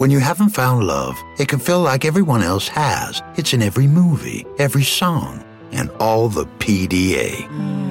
When you haven't found love, it can feel like everyone else has. It's in every movie, every song, and all the PDA.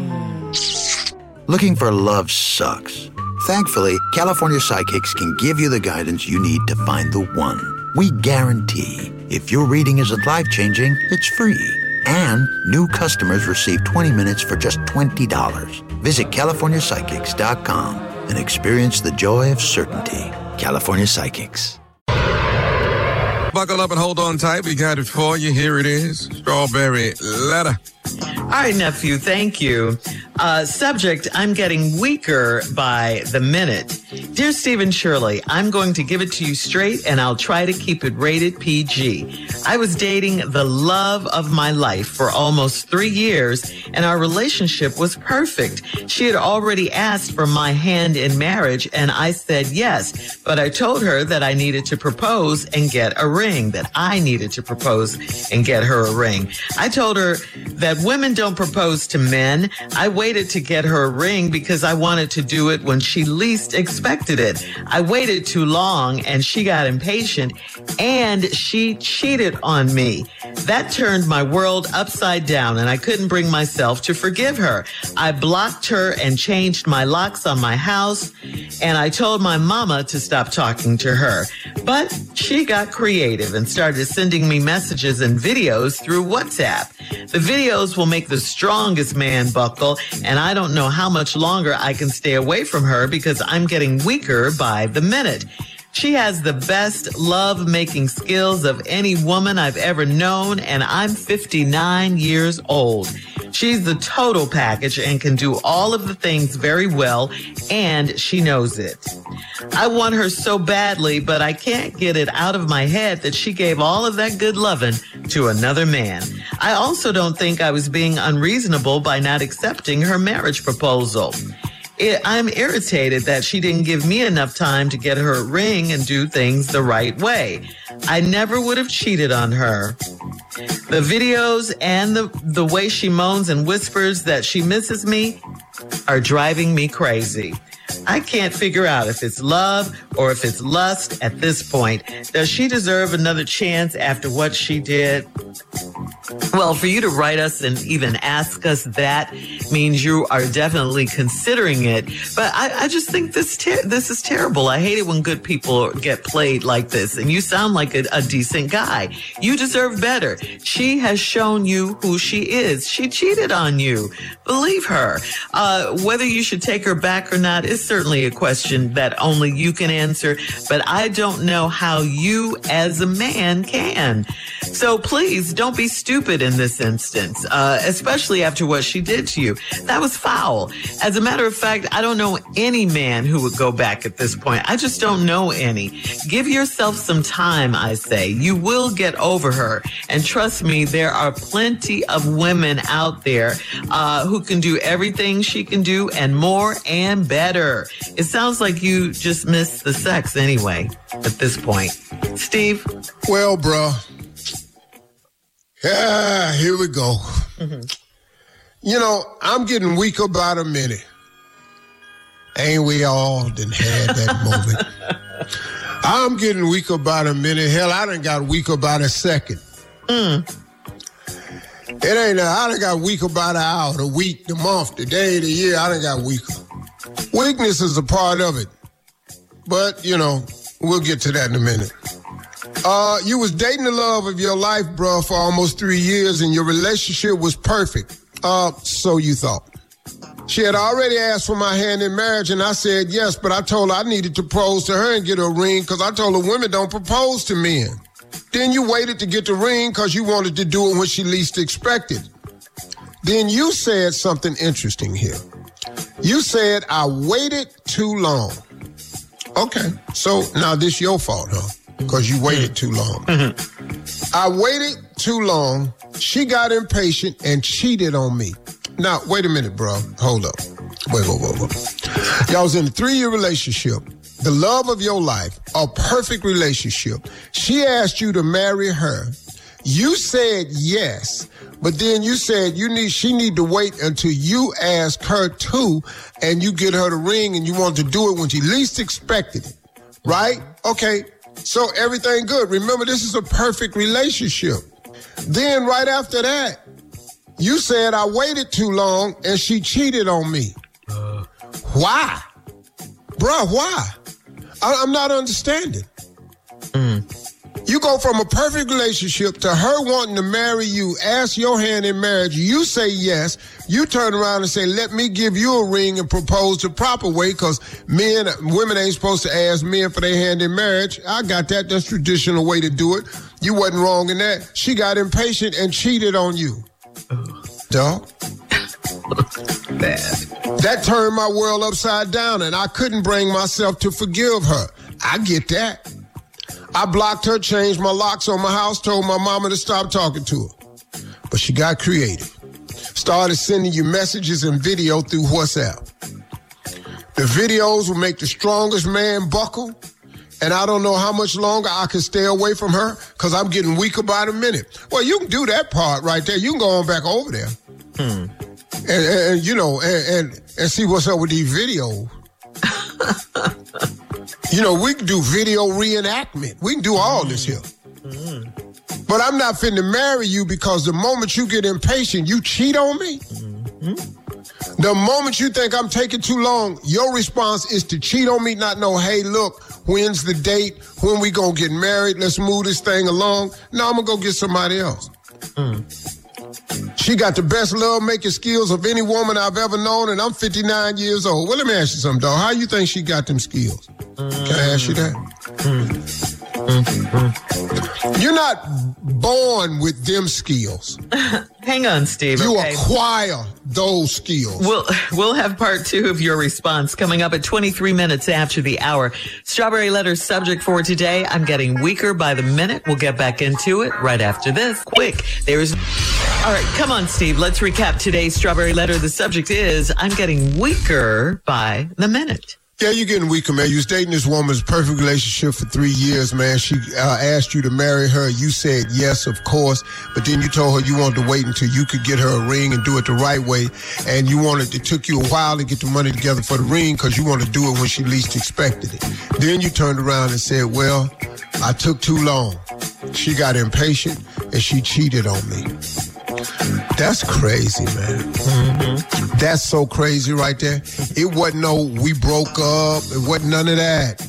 Looking for love sucks. Thankfully, California Psychics can give you the guidance you need to find the one. We guarantee if your reading isn't life-changing, it's free. And new customers receive 20 minutes for just $20. Visit CaliforniaPsychics.com and experience the joy of certainty. California Psychics. Buckle up and hold on tight. We got it for you. Here it is. Strawberry letter. All right, nephew, thank you. Subject, I'm getting weaker by the minute. Dear Stephen Shirley, I'm going to give it to you straight, and I'll try to keep it rated PG. I was dating the love of my life for almost 3 years, and our relationship was perfect. She had already asked for my hand in marriage, and I said yes, but I told her that I needed to propose and get a ring, that I needed to propose and get her a ring. I told her that women don't propose to men. I waited to get her a ring because I wanted to do it when she least expected it. I waited too long and she got impatient and she cheated on me. That turned my world upside down and I couldn't bring myself to forgive her. I blocked her and changed my locks on my house, and I told my mama to stop talking to her. But she got creative and started sending me messages and videos through WhatsApp. The videos will make the strongest man buckle, and I don't know how much longer I can stay away from her because I'm getting weaker by the minute. She has the best love-making skills of any woman I've ever known, and I'm 59 years old. She's the total package and can do all of the things very well, and she knows it. I want her so badly, but I can't get it out of my head that she gave all of that good loving to another man. I also don't think I was being unreasonable by not accepting her marriage proposal. I'm irritated that she didn't give me enough time to get her a ring and do things the right way. I never would have cheated on her. The videos and the way she moans and whispers that she misses me are driving me crazy. I can't figure out if it's love or if it's lust at this point. Does she deserve another chance after what she did? Well, for you to write us and even ask us that means you are definitely considering it. But I just think this is terrible. I hate it when good people get played like this. And you sound like a decent guy. You deserve better. She has shown you who she is. She cheated on you. Believe her. Whether you should take her back or not is certainly a question that only you can answer. But I don't know how you as a man can. So please don't be stupid in this instance, especially after what she did to you. That was foul. As a matter of fact, I don't know any man who would go back at this point. I just don't know any. Give yourself some time, I say. You will get over her. And trust me, there are plenty of women out there who can do everything she can do and more and better. It sounds like you just missed the sex anyway at this point. Steve? Well, bro. Yeah, here we go. Mm-hmm. You know, I'm getting weak about a minute. Ain't we all done had that moment? I'm getting weak about a minute. Hell, I done got weak about a second. It ain't, I done got weak about an hour, the week, the month, the day, the year. I done got weaker. Weakness is a part of it. But, you know, we'll get to that in a minute. You was dating the love of your life, bro, for almost 3 years, and your relationship was perfect. So you thought. She had already asked for my hand in marriage, and I said yes, but I told her I needed to propose to her and get her a ring because I told her women don't propose to men. Then you waited to get the ring because you wanted to do it when she least expected. Then you said something interesting here. You said, I waited too long. Okay, so now this your fault, huh? Because you waited too long. Mm-hmm. I waited too long. She got impatient and cheated on me. Now, wait a minute, bro. Hold up. Wait. Y'all was in a 3-year relationship. The love of your life. A perfect relationship. She asked you to marry her. You said yes, but then you said she need to wait until you ask her to, and you get her the ring, and you want to do it when she least expected it. Right? Okay. So everything good. Remember, this is a perfect relationship. Then right after that, you said I waited too long and she cheated on me. Why? Bruh, why? I'm not understanding. You go from a perfect relationship to her wanting to marry you, ask your hand in marriage, you say yes, you turn around and say, let me give you a ring and propose the proper way, because women ain't supposed to ask men for their hand in marriage. I got that. That's traditional way to do it. You wasn't wrong in that. She got impatient and cheated on you. Dog. Bad. That turned my world upside down, and I couldn't bring myself to forgive her. I get that. I blocked her, changed my locks on my house, told my mama to stop talking to her. But she got creative. Started sending you messages and video through WhatsApp. The videos will make the strongest man buckle, and I don't know how much longer I can stay away from her because I'm getting weaker by the minute. Well, you can do that part right there. You can go on back over there. And you know, and see what's up with these videos. You know, we can do video reenactment. We can do all this here. But I'm not finna marry you because the moment you get impatient, you cheat on me. The moment you think I'm taking too long, your response is to cheat on me, not know, hey, look, when's the date? When we gonna get married? Let's move this thing along. No, I'm gonna go get somebody else. She got the best love-making skills of any woman I've ever known, and I'm 59 years old. Well, let me ask you something, dog. How you think she got them skills? Can I ask you that? You're not born with them skills. Hang on, Steve. You okay. acquire those skills. We'll have part 2 of your response coming up at 23 minutes after the hour. Strawberry Letter's subject for today, I'm getting weaker by the minute. We'll get back into it right after this. Quick, all right, come on, Steve. Let's recap today's Strawberry Letter. The subject is, I'm getting weaker by the minute. Yeah, you're getting weaker, man. You was dating this woman's perfect relationship for 3 years, man. She asked you to marry her. You said yes, of course. But then you told her you wanted to wait until you could get her a ring and do it the right way. And it took you a while to get the money together for the ring because you wanted to do it when she least expected it. Then you turned around and said, well, I took too long. She got impatient and she cheated on me. That's crazy, man. That's so crazy right there. It wasn't no, we broke up. It wasn't none of that.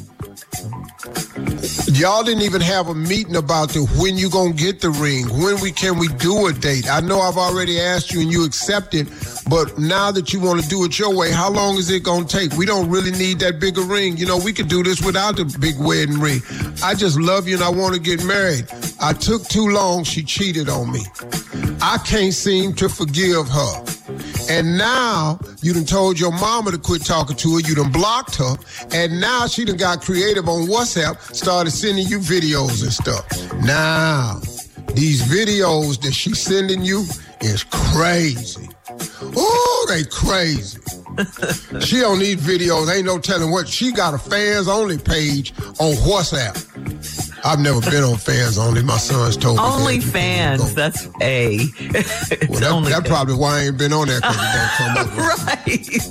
Y'all didn't even have a meeting about when you gonna get the ring. Can we do a date? I know I've already asked you and you accepted, but now that you want to do it your way, how long is it gonna take? We don't really need that bigger ring. You know, we could do this without the big wedding ring. I just love you and I want to get married. I took too long. She cheated on me. I can't seem to forgive her. And now you done told your mama to quit talking to her. You done blocked her. And now she done got creative on WhatsApp, started sending you videos and stuff. Now, these videos that she's sending you is crazy. Oh, they crazy. She don't need videos. Ain't no telling what. She got a fans only page on WhatsApp. I've never been on fans only. My sons told me. Only fans. That's A. Well, that's probably why I ain't been on there because it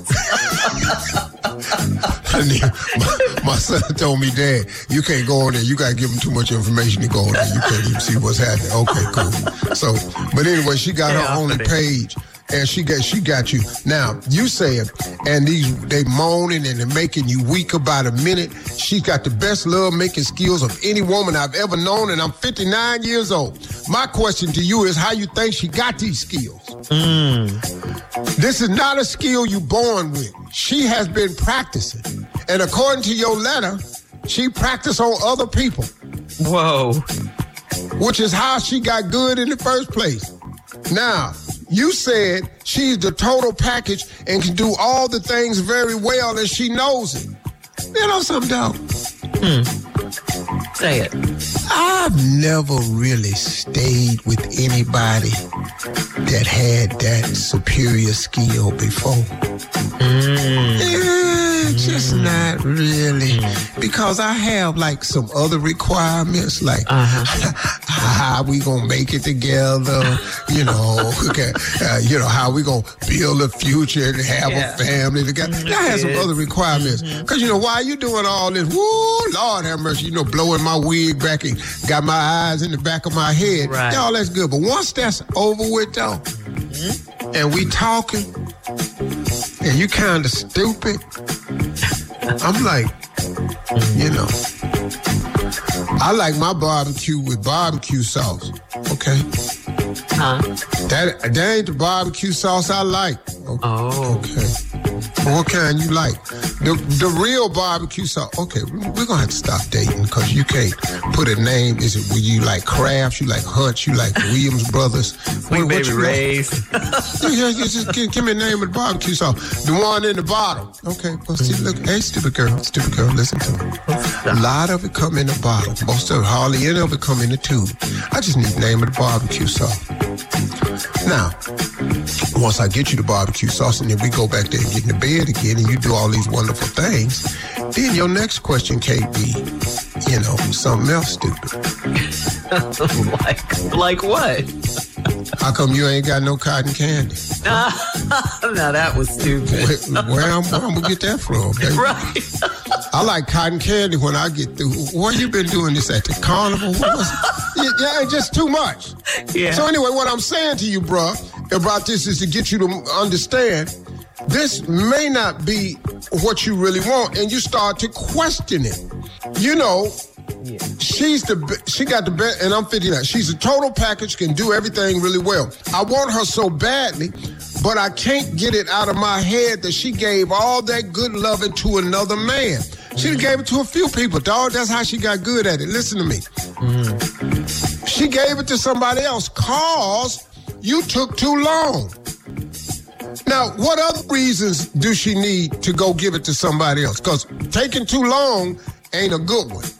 don't come up. Right. my son told me, Dad, you can't go on there. You got to give them too much information to go on there. You can't even see what's happening. Okay, cool. So, but anyway, she got her only page. And she got you. Now, you saying, and they moaning and they're making you weaker by the minute. She's got the best love-making skills of any woman I've ever known, and I'm 59 years old. My question to you is how you think she got these skills? This is not a skill you born with. She has been practicing. And according to your letter, she practiced on other people. Whoa. Which is how she got good in the first place. Now, you said she's the total package and can do all the things very well and she knows it. You know something, dog? Say it. I've never really stayed with anybody that had that superior skill before. Just not really. Because I have like some other requirements. Like I how we gonna make it together, how we gonna build a future and have a family together. I had some other requirements. Because, why you doing all this? Woo, Lord have mercy, blowing my wig back and got my eyes in the back of my head. Right. All that's good. But once that's over with, though, and we talking, and you kind of stupid, I'm like, I like my barbecue with barbecue sauce. Okay. Huh? That ain't the barbecue sauce I like. Okay. What kind you like? The real barbecue sauce. Okay, we're gonna have to stop dating because you can't put a name. Is it you like Kraft? You like Hunt? You like Williams Brothers? Sweet Baby Ray's. Yeah, just give me a name of the barbecue sauce. The one in the bottle. Okay, well, see, look, hey, stupid girl, listen to me. A lot of it come in the bottle. Most of it, hardly any of it come in the tube. I just need the name of the barbecue sauce. Now, once I get you the barbecue sauce and then we go back there and get in the bed again and you do all these wonderful things, then your next question can't be, something else stupid. Like what? How come you ain't got no cotton candy? Now that was stupid. Where I'm gonna get that from, baby? Right. I like cotton candy when I get through. What you been doing this at the carnival? Yeah, just too much. Yeah. So anyway, what I'm saying to you, bruh, about this is to get you to understand this may not be what you really want, and you start to question it. She got the best, and I'm 59. She's a total package, can do everything really well. I want her so badly, but I can't get it out of my head that she gave all that good loving to another man. She gave it to a few people, dog. That's how she got good at it. Listen to me. She gave it to somebody else cause you took too long. Now, what other reasons do she need to go give it to somebody else? Because taking too long ain't a good one.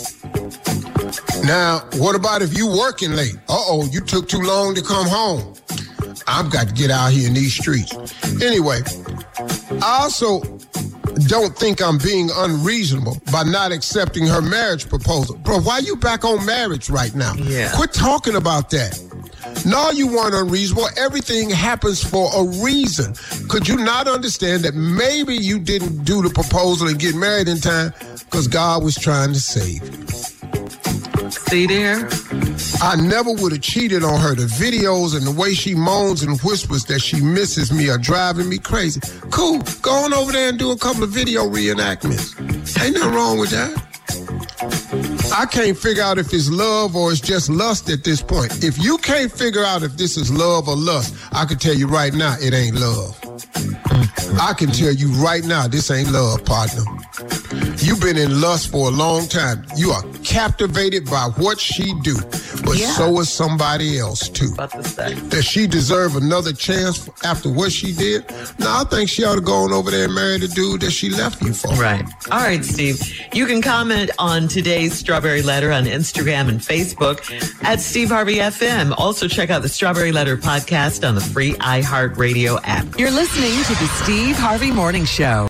Now, what about if you working late? You took too long to come home. I've got to get out here in these streets. Anyway, I also don't think I'm being unreasonable by not accepting her marriage proposal. Bro, why you back on marriage right now? Yeah. Quit talking about that. No, you weren't unreasonable. Everything happens for a reason. Could you not understand that maybe you didn't do the proposal and get married in time because God was trying to save you? See there? I never would have cheated on her. The videos and the way she moans and whispers that she misses me are driving me crazy. Cool. Go on over there and do a couple of video reenactments. Ain't nothing wrong with that. I can't figure out if it's love or it's just lust at this point. If you can't figure out if this is love or lust, I can tell you right now it ain't love. I can tell you right now this ain't love, partner. You've been in lust for a long time. You are captivated by what she do, but so is somebody else too. About to say. Does she deserve another chance after what she did? No, I think she ought to go on over there and marry the dude that she left you for. Right. All right, Steve. You can comment on today's Strawberry Letter on Instagram and Facebook at Steve Harvey FM. Also check out the Strawberry Letter podcast on the free iHeartRadio app. You're listening to the Steve Harvey Morning Show.